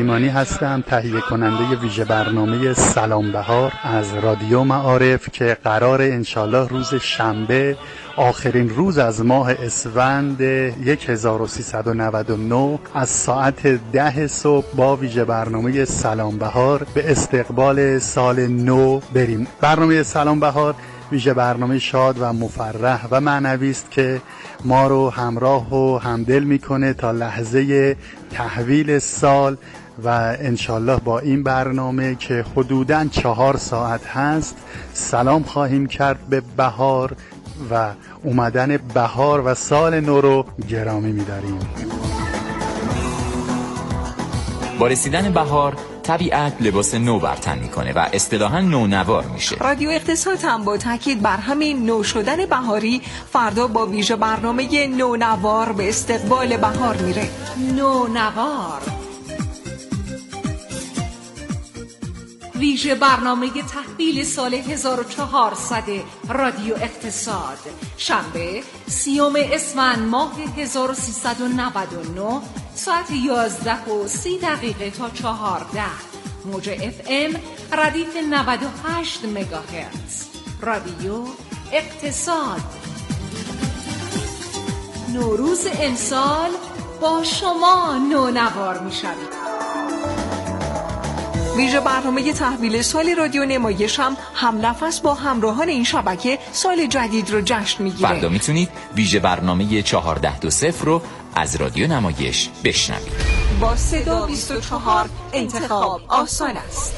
ایمانی هستم، تهیه کننده ویژه برنامه سلام بهار از رادیو معارف که قرار انشالله روز شنبه آخرین روز از ماه اسفند 1399 از ساعت 10 صبح با ویژه برنامه سلام بهار به استقبال سال نو بریم. برنامه سلام بهار ویژه برنامه شاد و مفرح و معنوی است که ما رو همراه و همدل میکنه تا لحظه تحویل سال و انشالله با این برنامه که حدوداً 4 ساعت هست سلام خواهیم کرد به بهار و اومدن بهار و سال نو رو گرامی می‌داریم. با رسیدن بهار طبیعت لباس نو بر تن میکنه و اصطلاحاً نونوار میشه. رادیو اقتصاد هم با تاکید بر همین نو شدن بهاری فردا با ویژه برنامه نونوار به استقبال بهار میره. نونوار ویژه برنامه تحویل سال 1400 رادیو اقتصاد، شنبه 30 اسفند ماه 1399 ساعت 11:30 تا 14. موج FM ردیف 98 مگاهرتز. رادیو اقتصاد. نوروز امسال با شما نونوار می‌شوید. ویژه برنامه تحویل سال رادیو نمایش هم نفس با همراهان این شبکه سال جدید رو جشن میگیره. فردا میتونید ویژه برنامه 1420 رو از رادیو نمایش بشنوید. با صدا 24 انتخاب آسان است.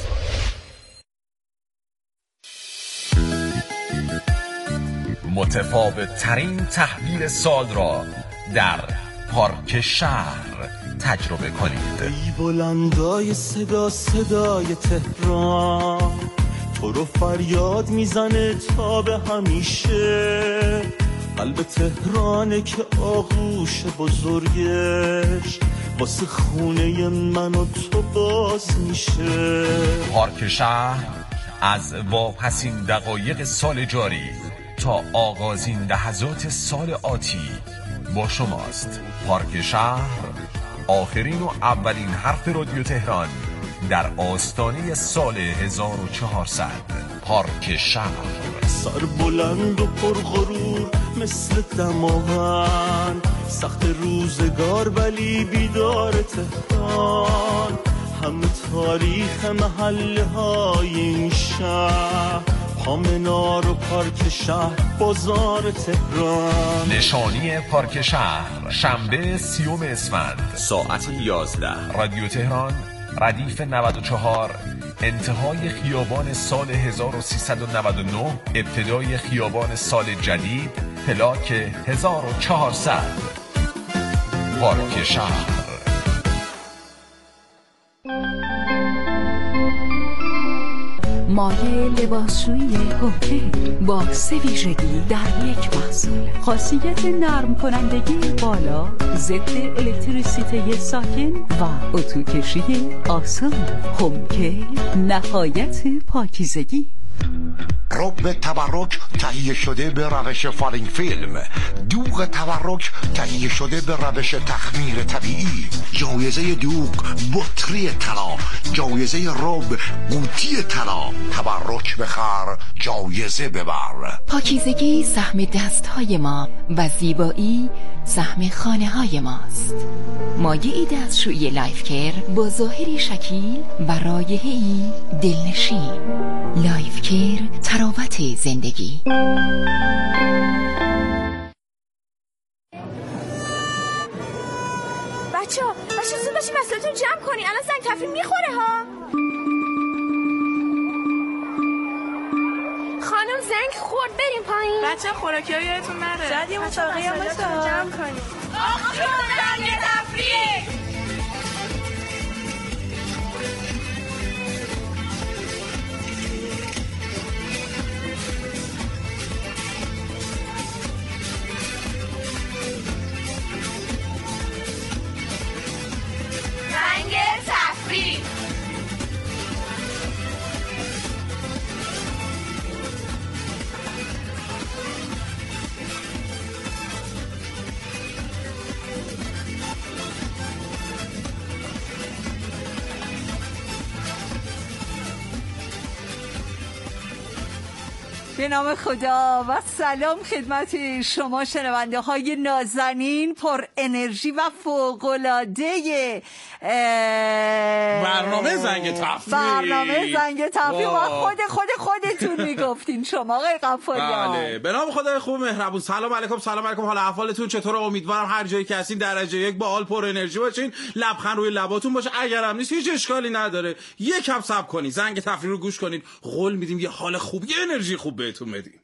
متفاوت ترین تحویل سال را در پارک شهر تجربه کنید. ای بلندای صدای تهران، تو رو فریاد میزنه تا به همیشه. قلب تهرانه که آغوش بزرگش واسه خونه من و تو باز میشه. پارک شهر از واپسین دقایق سال جاری تا آغازین لحظات سال آتی با شماست. پارک شهر، آخرین و اولین حرف رادیو تهران در آستانه سال 1400. پارک شهر، سر بلند و پرغرور مثل دماوند، سخت روزگار ولی بیدار تهران. همه تاریخ محله های این شهر، پامنار و پارک شهر، بازار تهران. نشانی پارک شهر، شنبه 30 اسفند ساعت 11. رادیو تهران، ردیف 94، انتهای خیابان سال 1399، ابتدای خیابان سال جدید، پلاک 1400. پارک شهر. مایه لباسشویی هوکه با 3 ویژگی در یک محصول. خاصیت نرم کنندگی بالا، ضد الکتریسیته ساکن و اتوکشی آسان. هوکه نهایت پاکیزگی. رب تبرک تهیه شده به روش فالینگ فیلم. دوغ تبرک تهیه شده به روش تخمیر طبیعی. جایزه دوغ بطری طلا، جایزه رب قوطی طلا. تبرک بخر، جایزه ببر. پاکیزگی سهم دستهای ما و زیبایی سهم خانه های ماست. مایعی دستشویی لایف کیر با ظاهری شکیل و رایحه‌ای دلنشین. لایف کیر، تراوت زندگی. بچه زود باشی مسئولتون جمع کنی، الان زنگ تفریح میخوره ها. خانم زنگ خورد، بریم پایین. بچه خوراکی ها یادتون نره. شاید یه مسابقه هم باشه جمع کنیم. آقا زنگ تفریح. به نام خدا و سلام خدمت شما شنونده های نازنین پر انرژی و فوق‌العاده برنامه زنگ تفریح و خودتون میگفتین شما آقای غفاریان. بله به نام خدای خوب مهربون. سلام علیکم. حال احوالتون چطوره؟ امیدوارم هر جایی که هستین درجه یک با حال پر انرژی باشین، لبخند روی لباتون باشه. اگرم نیست هیچ اشکالی نداره، یکم صبر کنین، زنگ تفریح رو گوش کنین، قول میدیم یه حال خوب، یه انرژی خوب بهتون بدیم.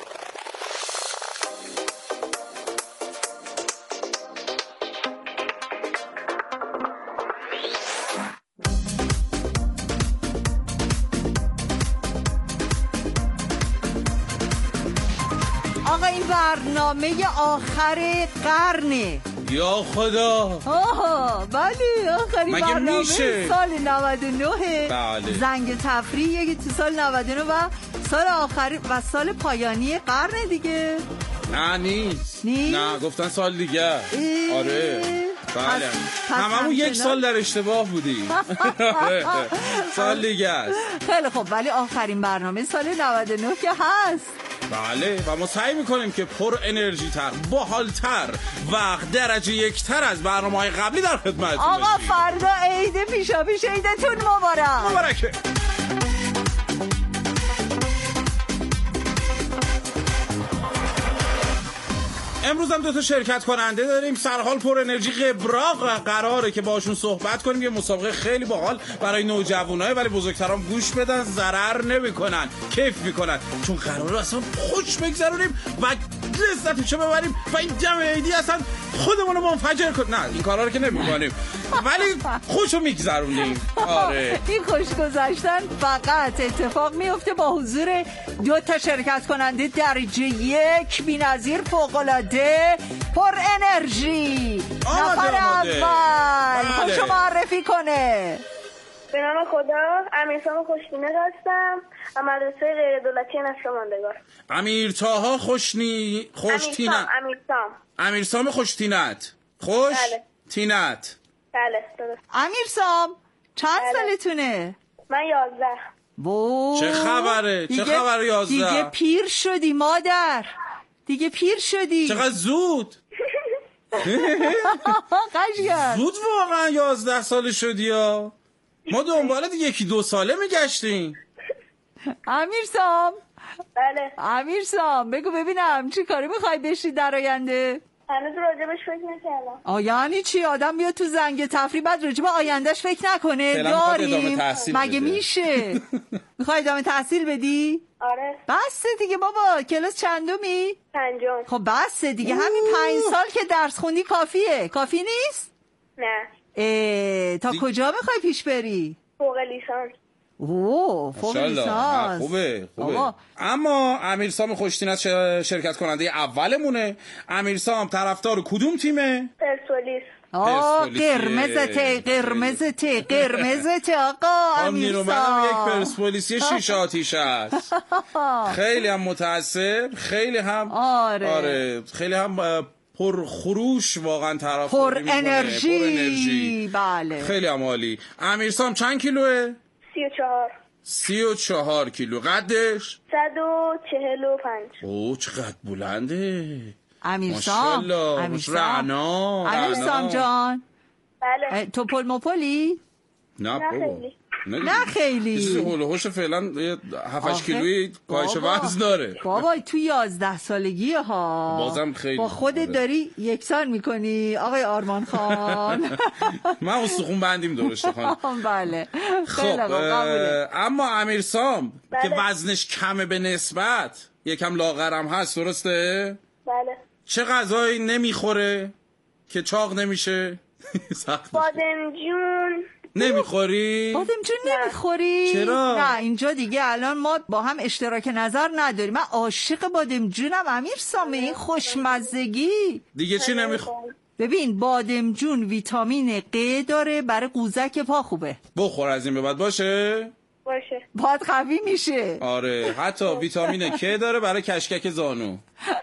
آقا این برنامه آخر قرنه. یا خدا. بله آخرین برنامه میشه؟ سال 99. بله. زنگ تفریح یکی تو سال 99 و سال آخر و سال پایانی قرن دیگه. نه نیست. نه گفتن سال دیگه. آره بله هممون یک سال در اشتباه بودیم. سال دیگه است. خیلی خب ولی آخرین برنامه سال 99 که هست. بله و ما سعی میکنیم که پر انرژی تر، باحالتر و درجه یکتر از برنامه‌های قبلی در خدمتتون باشیم. آقا فردا عید پیشاپیش عیدتون مبارکه. امروز هم 2 تا شرکت کننده داریم، سرحال پر انرژی قبراق، قراره که باشون صحبت کنیم. یه مسابقه خیلی باحال برای نوجوانای، ولی بزرگترام گوش بدن، ضرر نمیکنن، کیف میکنن، چون قراره اصلا خوش بگذرونیم و لذتشو ببریم و این دم عیدی اصلا خودمون رو منفجر کنیم. نه این کارا رو که نمیکنیم ولی خوشو میگذرونیم. آره این خوش گذشتن فقط اتفاق میفته با حضور 2 تا شرکت کننده درجه 1 بی‌نظیر فوق‌العاده پر انرژی. نفر اول خودشو معرفی کنه. به نام خدا امیرسام خوشتینت هستم، مدرسه غیر دولتی نصرماندگار. امیرطاها امیرسام خوشتینت. تینت. بله درست. امیرسام چند سالتونه؟ من 11. چه خبره؟ چه خبره 11؟ دیگه پیر شدی مادر، دیگه پیر شدی. چقدر زود. قشنگ زود واقعا 11 سال شدی ها. ما دنبالت 1-2 ساله میگشتیم. امیرسام. بله. امیرسام بگو ببینم چی کاری میخوای بشی در آینده؟ هنوز راجبش فکر نکردم. یعنی چی آدم بیاد تو زنگ تفریح بعد راجب آیندهش فکر نکنه؟ داریم مگه میشه؟ میخوای ادامه تحصیل بدی؟ آره. بس دیگه بابا، کلاس چندمی؟ 5. خب بس دیگه همین 5 سال که درس خوندی کافیه. کافی نیست؟ نه. تا کجا میخوای پیش بری؟ فوق لیسانس. فوق لیسانس. خوبه. اما امیرسام خوشتینت شرکت کننده اولمونه. امیرسام طرفدار کدوم تیمه؟ پرسپولیس. قرمزته آقا امیرسام. منم یک پرسپولیسی 6 آتیش است. خیلی هم متاسف، خیلی هم آره خیلی هم پر خروش، واقعا طرفداری میکنه، پر انرژی. بله خیلی هم عالی. امیرسام چند کیلوه؟ 34. 34 کیلو. قدش؟ 145. اوه چقدر بلنده امیرسام. امیرسام جان. بله. تو پل مپلی؟ نه بابا نه خیلی. چیزی هول و هوش فعلا 7-8 کیلویی کاهش وزن داره. بابا تو 11 سالگی ها بازم خیلی با خودت داری یکسان میکنی آقای آرمان خان. من استخون بندیم درشت خانم. بله خب اما امیرسام که وزنش کمه به نسبت، یکم لاغرم هست، درسته؟ بله. چه غذایی نمیخوره که چاق نمیشه؟ بادمجون نمیخوری؟ بادمجون نمیخوری؟ چرا؟ نه اینجا دیگه الان ما با هم اشتراک نظر نداریم. من عاشق بادمجونم امیرسام، این خوشمزگی. دیگه چی نمیخوری؟ ببین بادمجون ویتامین ق داره، برای قوزک پا خوبه. بخور از این به بعد باشه؟ پات قوی میشه. آره حتی ویتامین K داره برای کشکک زانو.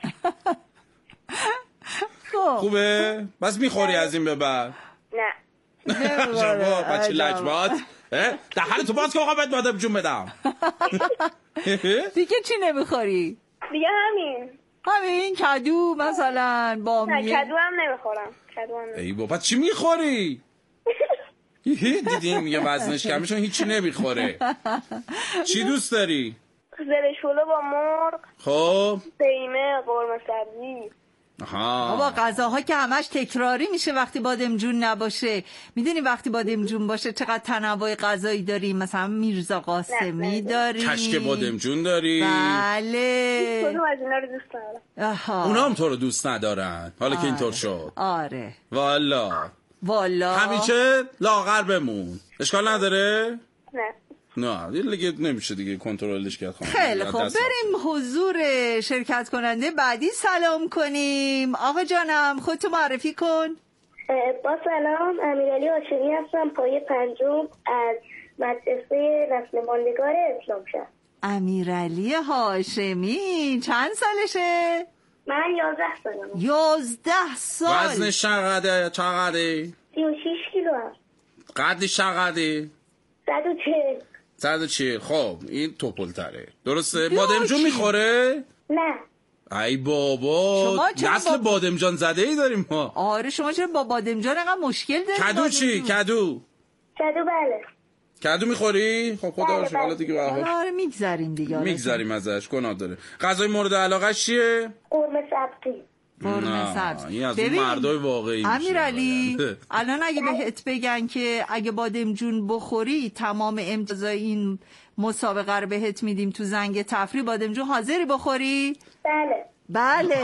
خوبه؟ بس میخوری از این به بعد؟ نه. شما بچه لجبات دهن تو باز که آقا بهت بادمجون بدم. دیگه چی نمیخوری؟ دیگه همین کدو مثلا بامیه؟ نه کدو هم نمیخورم. ای بابا چی میخوری؟ دیدیم میگه وزنش کمه چون هیچی نمیخوره. چی دوست داری؟ زرش پلو با مرغ، خب قیمه، قرمه سبزی. بابا غذاها که همش تکراری میشه وقتی بادمجون نباشه. میدونی وقتی بادمجون باشه چقدر تنوع غذایی داریم؟ مثلا میرزا قاسمی داریم، کشک بادمجون داری. بله کدوم از اینا رو دوست دارم؟ اونا هم تو رو دوست ندارن حالا که اینطور شد. آره والا همیشه لاغر بمون. اشکال نداره؟ نه دیگه نمیشه دیگه کنترلش کرد. خیلی خب بریم حضور شرکت کننده بعدی سلام کنیم. آقا جانم خودتو معرفی کن. با سلام، امیرعلی هاشمی هستم، پایه پنجم از مدرسه نسل ماندگار اسلام شهر. امیرعلی هاشمی چند سالشه؟ من 11 سالم. 11 سال. وزنش چقدره؟ 36 کیلو هست. قدش چقدره؟ 140. خب این توپلتره درسته؟ بادمجون میخوره؟ نه. ای بابا نسل بادمجان زده ای داریم ما. آره شما چرا با بادمجان اینقدر مشکل دارید؟ کدو چی؟ کدو بله. کدو میخوری؟ خب خدا رو شکر. حالا دیگه آره میگذریم ازش گناه داره. غذای مورد علاقه‌ش چیه؟ قرمه سبزی. این از اون مردای واقعی میشه. امیرعلی الان اگه بهت بگن که اگه بادمجون بخوری تمام امتیازای این مسابقه رو بهت میدیم تو زنگ تفریح، بادمجون حاضری بخوری؟ بله.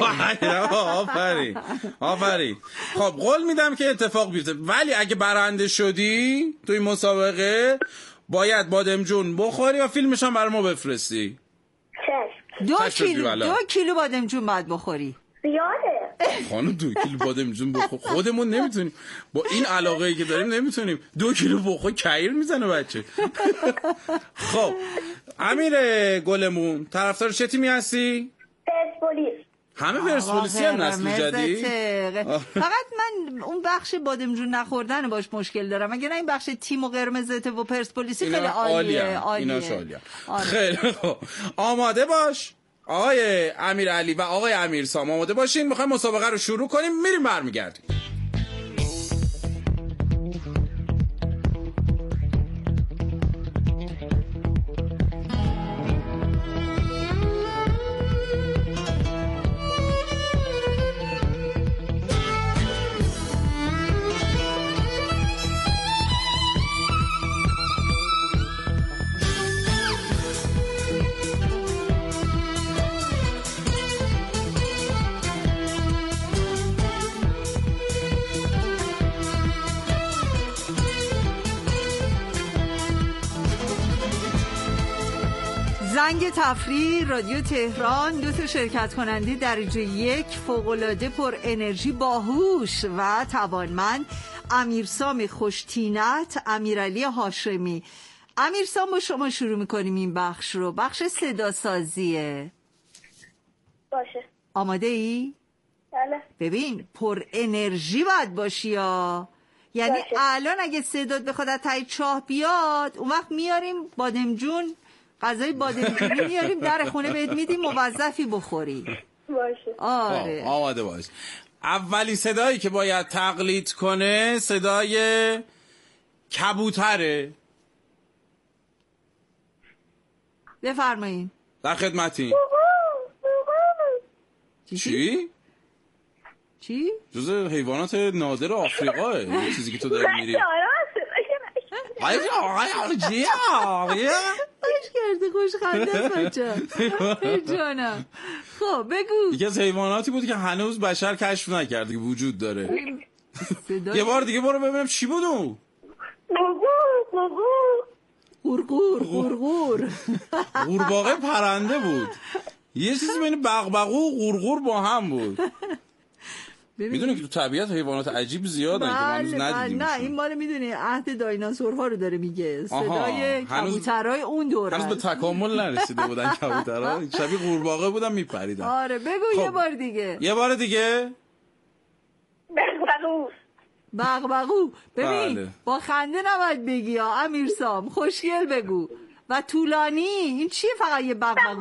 آفرین. خب قول میدم که اتفاق بیفته، ولی اگه برنده شدی تو این مسابقه باید بادمجون بخوری و فیلمش هم برای ما بفرستی. 2 کیلو بادمجون باید بخوری. زیاده خانم 2 کیلو بادمجون بخور خودمون نمیتونیم، با این علاقه‌ای که داریم نمیتونیم 2 کیلو بخور کیر میزنه بچه. خب امیر گلمون طرفدار چه تیمی هستی؟ پرسپولیس. همه پرسپولیسی هم نسل جدید. فقط من اون بخش بادمجون نخوردن باش مشکل دارم، اگر نه این بخش تیم و قرمزته و پرسپولیسی خیلی عالیه. خیلی خوب آماده باش آقای امیرعلی و آقای امیرسام، آماده باشین میخوایم مسابقه رو شروع کنیم. میریم برمیگردیم. زنگ تفریح رادیو تهران، 2 شرکت کننده درجه 1 فوق‌العاده پر انرژی، باهوش و توانمند، امیرسام خوشتینت، امیرعلی هاشمی. امیرسام با شما شروع میکنیم این بخش رو. بخش صدا سازیه. باشه. آماده ای؟ بله. ببین پر انرژی باید باشی یا یعنی باشه. الان اگه صدات بخواد از تای چاه بیاد اون وقت میاریم بادمجون، غذای بادمجونی میاریم در خونه بهت میدیم موظفی بخوری. باشه. آره. آماده باش. اولی صدایی که باید تقلید کنه صدای کبوتره. بفرمایین. در خدمتین. چی؟ جزء حیوانات نادر آفریقاه این چیزی که تو داری میری. خوش خنده است بچه جانم. خب بگو. یکی از حیواناتی بود که هنوز بشر کشف نکرده که وجود داره. یه بار دیگه برو ببینم چی بود اون. غورغور قورباغه پرنده بود. یه چیزی بین بغبغو و قورقور با هم بود. میدونی که تو طبیعت حیوانات عجیب زیادن که ما هنوز ندیدیم. نه این مال میدونی عهد دایناسورها رو داره میگه. صدای کبوترای اون دوره هنوز به تکامل نرسیده بودن کبوترها، شبیه قورباغه بودن میپریدن. آره بگو. خب. یه بار دیگه بغبغو. ببین با خنده نباید بگی ها امیرسام، خوشگل بگو. و طولانی. این چیه فقط یه بغبغو؟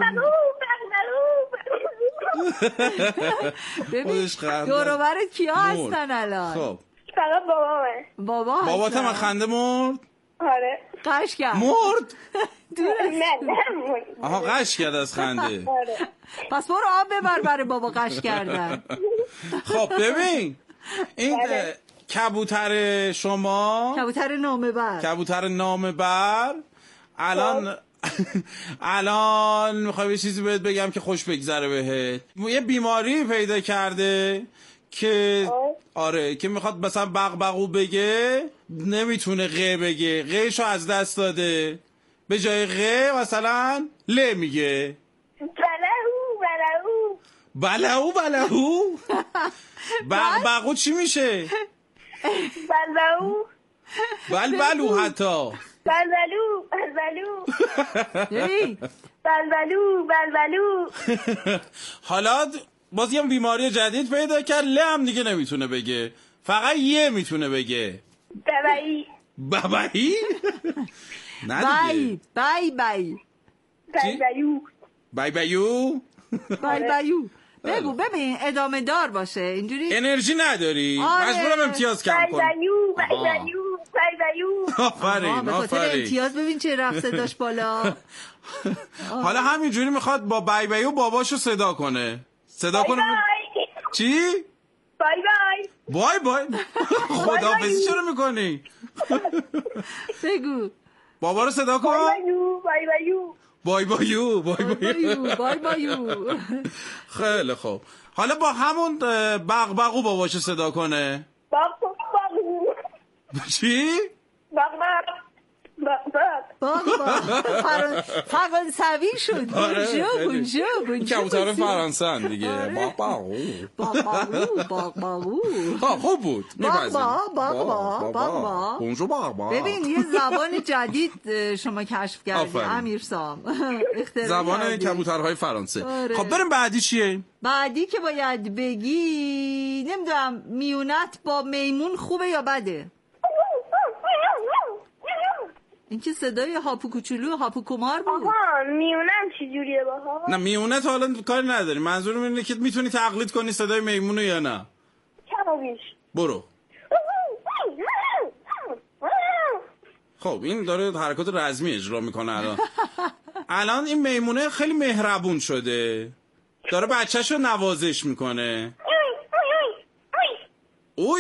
ببین دور و برت کیا هستن الان؟ خب فقط بابامه. بابات هم خنده مرد؟ آره. قش کرد. مرد؟ نه آها قش کرد از خنده. آره. پس برو آب ببر برای بابا قش کردن. خب ببین این کبوتر شما، کبوتر نامه بر الان میخوام یه چیزی بهت بگم که خوش بگذره بهت. یه بیماری پیدا کرده که آره که میخواد مثلا بغبغو بگه نمیتونه غ بگه، غشو از دست داده، به جای غ مثلا ل میگه. بلهو بغبغو چی میشه؟ بلبلو حتی بلبلو. حالا باز یه بیماری جدید پیدا کرد، ل هم دیگه نمیتونه بگه، فقط یه میتونه بگه. بابایی بایو. بگو ببین ادامه دار باشه اینجوری. انرژی نداری؟ مجبورم امتیاز کم کنم. آفرین. به خاطر امتیاز ببین چه رفت صداش بالا. حالا همینجوری میخواد با بایو باباشو صدا کنه. چی؟ بای خداحافظی چرا میکنی؟ بگو بابا رو صدا کن. بایو. خیلی خوب. حالا با همون بغبغو باباشو صدا کنه. چی؟ فرانسوی شد. بونجو کبوتر فرانسه دیگه. بغبغو خوب بود. بونجو بغبغو. ببین یه زبان جدید شما کشف کردی امیرسام. زبان کبوترهای فرانسه. خب بریم بعدی چیه؟ بعدی که باید بگی نمیدونم میونت با میمون خوبه یا بده؟ این که صدای هاپو کوچولو هاپو کمار بود. آها میونم چی جوریه باها؟ نه میونت حالا کاری نداری، منظورم اینه که میتونی تقلید کنی صدای میمونو یا نه. کم بیش. برو. خب این داره حرکات رزمی اجرا میکنه الان این میمونه خیلی مهربون شده، داره بچه‌شو نوازش میکنه. اوی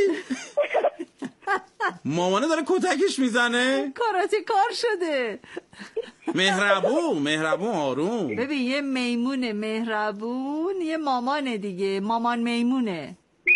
مامانه داره کتکش میزنه. کاراته کار شده. مهربون آروم. ببین یه میمونه مهربون، یه مامانه دیگه، مامان میمونه.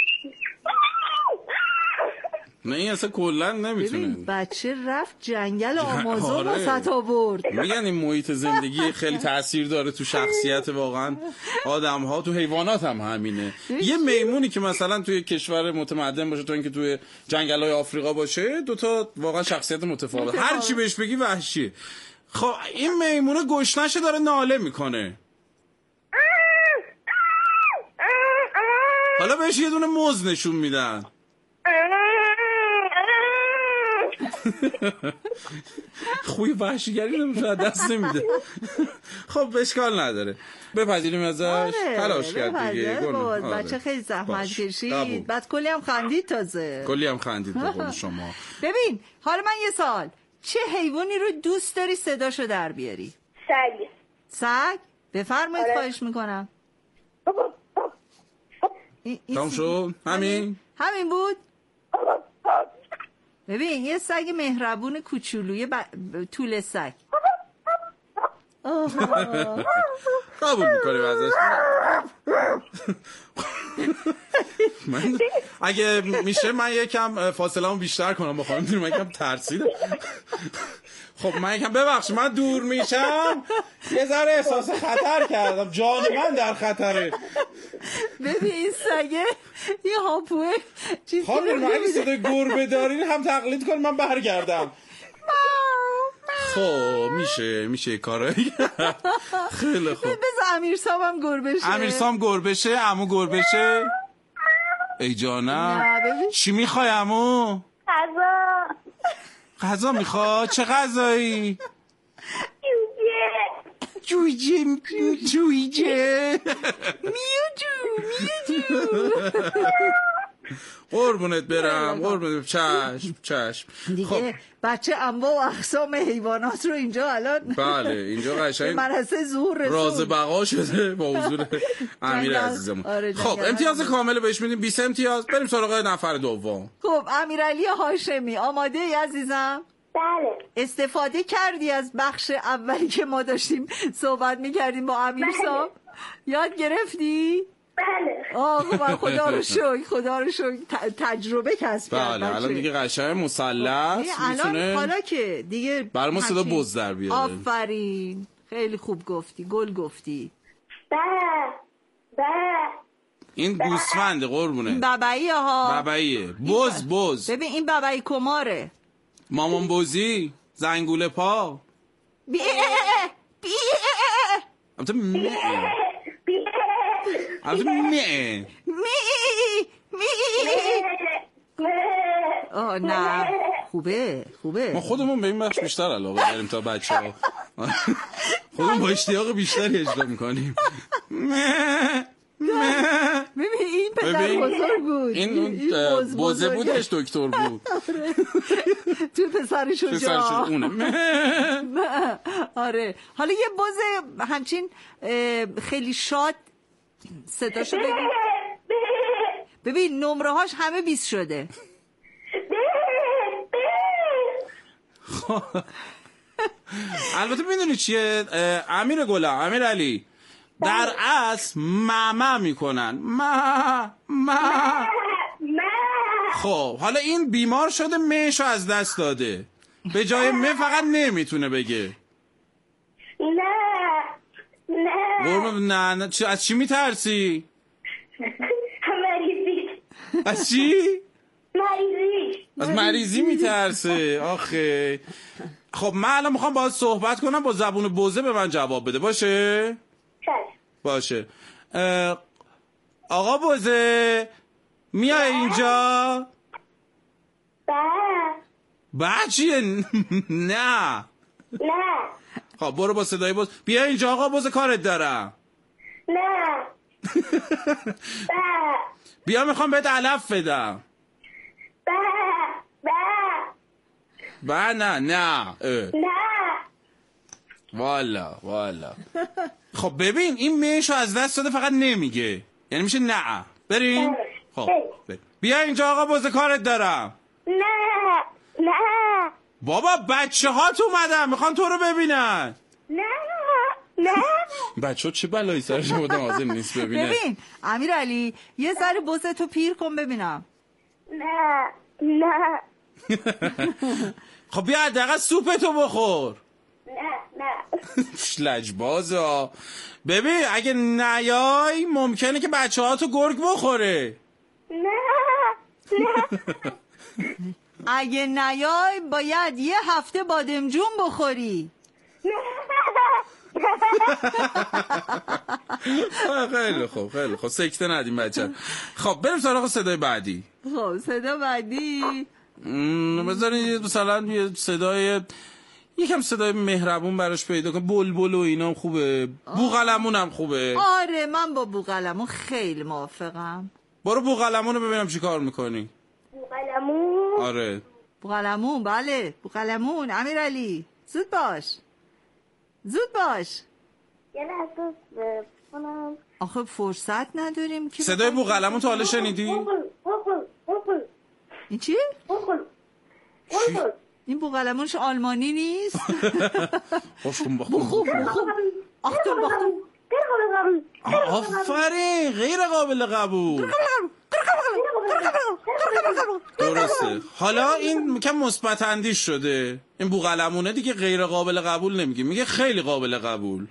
نه این اصلا کلن نمیتونه. ببین بچه رفت جنگل آمازون واسط آورد. میگن این محیط زندگی خیلی تأثیر داره تو شخصیت واقعا آدم ها، تو حیوانات هم همینه. یه میمونی که مثلا توی کشور متمدن باشه، تو اینکه توی جنگل های آفریقا باشه، دوتا واقعا شخصیت متفاوت. هر چی بهش بگی وحشیه. خب این میمونه گشنشه داره ناله میکنه. حالا بهش یه دونه موز نشون میدن. خوی وحشیگری نمیشه دست نمیده. خب اشکال نداره، بپذیریم ازش. تلاش کرد دیگه. بچه خیلی زحمت کشید، بعد کلی هم خندید. تازه کلی هم خندید به قول شما. ببین حالا من یه سوال، چه حیوانی رو دوست داری صداشو در بیاری؟ سگ؟ بفرمایید. خواهش میکنم. تمام شد؟ همین بود. ببین یه سگ مهربون کوچولوی طول سگ. قبول میکنیم ازش. من اگه میشه من یکم فاصله‌مو بیشتر کنم، بخوام میدونم من یکم ترسیدم. خب من یکم ببخش، من دور میشم یه ذره احساس خطر کردم، جان من در خطره. ببین این سگه یه هاپوه چیزی خانم اگه صدای گربه دارین هم تقلید کن من برگردم. خب میشه کارایی. خیلی خوب. بذار امیرسام هم گربه شه. امیرسام گربه شه، عمو گربه شه. ای جانم چی میخوای عمو؟ غذا میخواد؟ چه غذایی؟ جویجه میو قربونت برم قربونت. چشم دیگه بچه انواع و اقسام حیوانات رو اینجا الان بله اینجا قشنگ مرحله ظهور رسون راز بقا شده با حضور امیر عزیزمون. خب امتیاز کامل بهش میدیم 20 امتیاز. بریم سراغ نفر دوم. خب امیرعلی هاشمی آماده ای عزیزم؟ بله. استفاده کردی از بخش اولی که ما داشتیم صحبت میکردیم با امیر صاحب؟ یاد گرفتی؟ بله. خب خدا رو شکر تجربه کسب کرد. بله الان دیگه قشنگ مسلط الان حالا که دیگه برای ما صدا بز در بیاره. آفرین خیلی خوب گفتی، گل گفتی. این گوسفنده قربونه. ببعیه ها. ببعیه. بز. ببین این ببعی کماره. مامان بزی. زنگوله پا. نه خوبه. ما خودمون به این بخش بیشتر علاقه داریم تا بچه ها. خودمون با اشتیاق بیشتری اجرا میکنیم. ببین این پدر بزرگ بود. این بزه بودش دکتر بود. تو پسرش جا. آره حالا یه بز همچین خیلی شاد صداشو ببین نمره هاش همه 20 شده. البته میدونی چیه امیر گلم امیر علی در اصل ماما میکنن خب حالا این بیمار شده مهشو از دست داده به جای فقط نمیتونه بگه. نه از چی میترسی؟ از چی؟ از مریضی میترسه. آخه خب من الان میخوام باهات صحبت کنم با زبون بوزه به من جواب بده. باشه آقا بوزه میای اینجا؟ چیه؟ نه خب برو با صدای بوز بیا اینجا آقا بوزه کارت دارم. نه بیا میخوام بهت علف بدم. نه والا خب ببین این میشو از دست داده فقط نمیگه یعنی میشه نه. بریم خب بیا اینجا آقا بوزه کارت دارم. نه بابا بچه هات اومدن میخوان تو رو ببینن. نه بچه ها چه بلایی سرشون بودن حاضر نیست ببینه. ببین امیرعلی یه ذره بوزه تو پیر کن ببینم. نه خب بیا حداقل سوپتو بخور. نه لجبازا. ببین اگه نیای ممکنه که بچه ها تو گرگ بخوره. نه اگه نیای باید یه هفته بادمجون بخوری. خیلی خوب سکته ندیم بچه. خب بریم سراغ صدای بعدی. خب صدا بعدی بذارین مثلا یه صدای یکم صدای مهربون براش پیدا کن. بلبل و اینا خوبه. بوقلمون هم خوبه. آره من با بوقلمون خیلی موافقم. برو بوقلمون رو ببینم چی کار میکنی. بوقلمون؟ آره بوقلمون بله بوقلمون. امیرعلی زود باش یه لحظه بکنم. آخه فرصت نداریم که صدای بوقلمون تو حالا شنیدی؟ این چی؟ این بوقلمونش آلمانی نیست؟ خوب آفرین غیر قابل قبول. درسته. حالا این کم مثبت اندیش شده. این بوقلمونه دیگه غیر قابل قبول نمیگه میگه خیلی قابل قبول.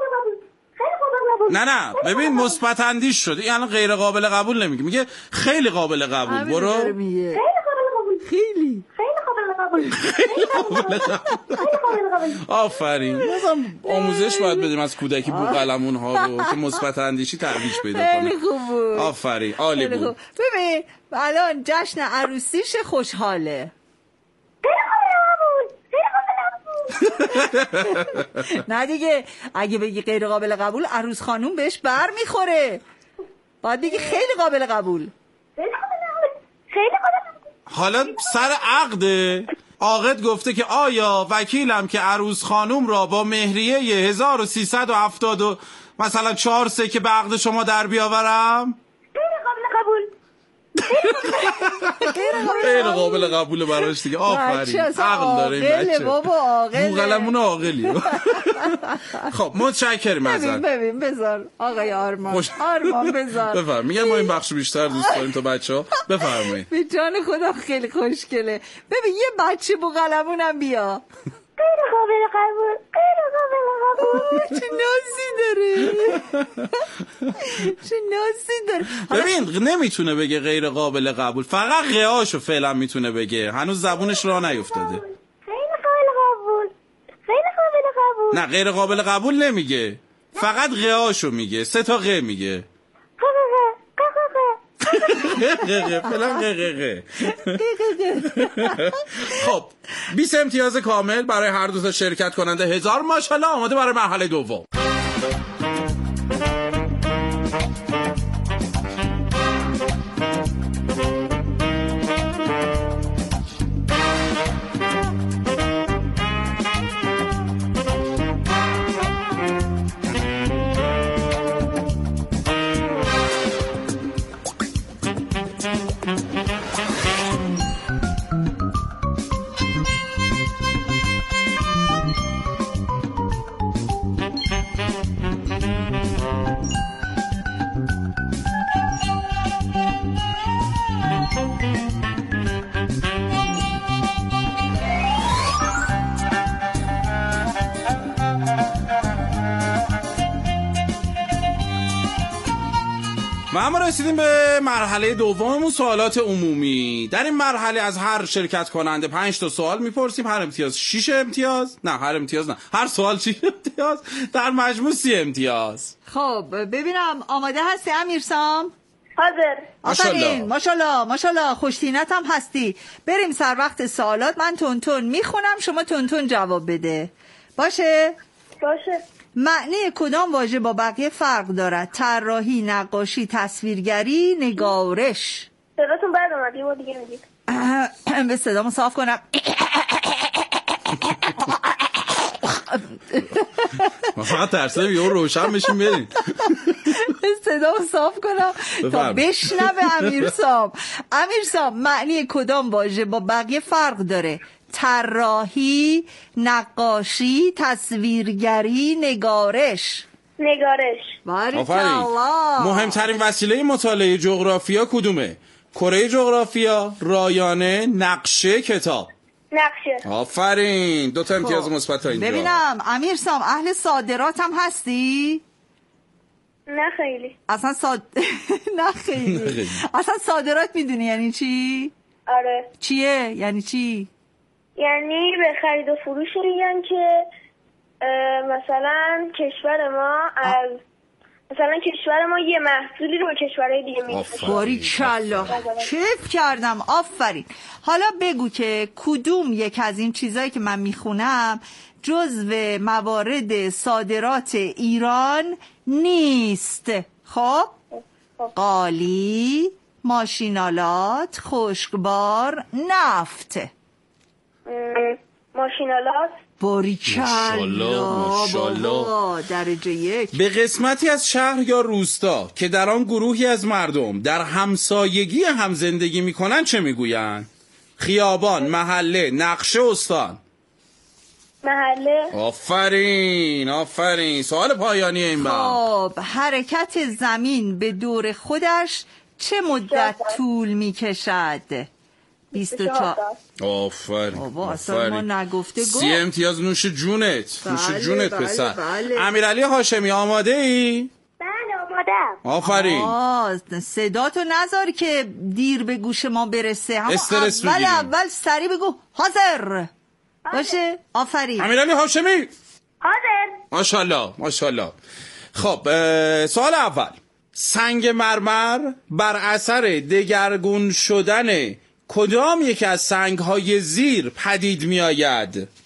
نه ببین مثبت اندیش شده. این الان غیر قابل قبول نمیگه میگه خیلی قابل قبول. برو خیلی قابل قبول. آفرین. مثلا آموزش باید بدیم از کودکی بوقلمون ها رو که مثبت اندیشی ترویج پیدا کنه. خیلی خوب بود. آفرین عالی بود. ببین الان جشن عروسیش خوشحاله. نه دیگه، اگه بگی غیر قابل قبول عروس خانوم بهش بر میخوره. باید بگی خیلی قابل قبول. حالا سر عقده عاقد گفته که آیا وکیلم که عروس خانوم را با مهریه 1370 مثلا 4 که به عقد شما در بیاورم؟ غیر قابل قبول براش دیگه. آفرین، عقل داره این بچه. بابا عاقله، بوغلمون عاقلی. خب متشکرم ازت. ببین بذار آقای آرمان بذار بفرمایید. میگم ما این بخشو بیشتر دوست داریم تا بچه‌ها. بفرمایید. به جان خدا خیلی خوشگله. ببین یه بچه بوغلمونم بیا. غیر قابل قبول. چه نازی داره. ببین نمیتونه بگه غیر قابل قبول، فقط غیاشو فعلا میتونه بگه، هنوز زبونش راه نیفتاده. غیر قابل قبول. نه غیر قابل قبول نمیگه، فقط غیاشو میگه. 3 تا غ میگه. خب 20 امتیاز کامل برای هر دو تا شرکت کننده. 1000 ماشاءالله. آماده برای مرحله دوم. و اما رسیدیم به مرحله دوممون، سوالات عمومی. در این مرحله از هر شرکت کننده 5 تا سوال میپرسیم. هر امتیاز 6 امتیاز. نه هر امتیاز نه، هر سوال 6 امتیاز، در مجموع 30 امتیاز. خب ببینم آماده هستی امیرسام؟ حاضر. آفرین، ماشاءالله خوشتینت هم هستی. بریم سر وقت سوالات. من تون میخونم، شما تون جواب بده. باشه. معنی کدام واژه با بقیه فرق دارد؟ طراحی، نقاشی، تصویرگری، نگارش. صداتون بد اومد، یه بار دیگه میگید. به صدامو صاف کنم. ما فقط ترسیم یه روشن بشیم بریم. صدامو صاف کنم تا بشنوه امیرسام. معنی کدام واژه با بقیه فرق داره؟ طراحی، نقاشی، تصویرگری، نگارش. باریکالله. مهمترین وسیله مطالعه جغرافیا کدومه؟ کره جغرافیا، رایانه، نقشه، کتاب. نقشه. آفرین، 2 تا امتیاز مثبت تا اینجا. ببینم امیرسام اهل صادرات هم هستی؟ نه خیلی. نه خیلی. اصلا صادرات میدونی یعنی چی؟ آره. چیه؟ یعنی چی؟ یعنی به خرید و فروش میگن که مثلا کشور ما یه محصولی رو به کشورهای دیگه میفروشه. باریکالله، کیف کردم. آفرین. حالا بگو که کدوم یک از این چیزایی که من میخونم جزو موارد صادرات ایران نیست؟ خب قالی، ماشینالات، خشکبار، نفت. ماشینالات. ماشاءالله. درجه 1. به قسمتی از شهر یا روستا که در آن گروهی از مردم در همسایگی هم زندگی میکنن چه میگوین؟ خیابان، محله، نقشه، استان. محله. آفرین. سوال پایانی این خب حرکت زمین به دور خودش چه مدت طول میکشد؟ 24. آفرین. بابا اصلا ما نگفته 30 امتیاز. نوش جونت. پسر. امیرعلی هاشمی آماده ای؟ بله آمادم. آفرین. صداتو نذار که دیر به گوش ما برسه. اول سری بگو حاضر باشه. آفرین. امیرعلی هاشمی حاضر. ماشاءالله. خب سوال اول. سنگ مرمر بر اثر دگرگون شدن کدام یکی از سنگ‌های زیر پدید می آید؟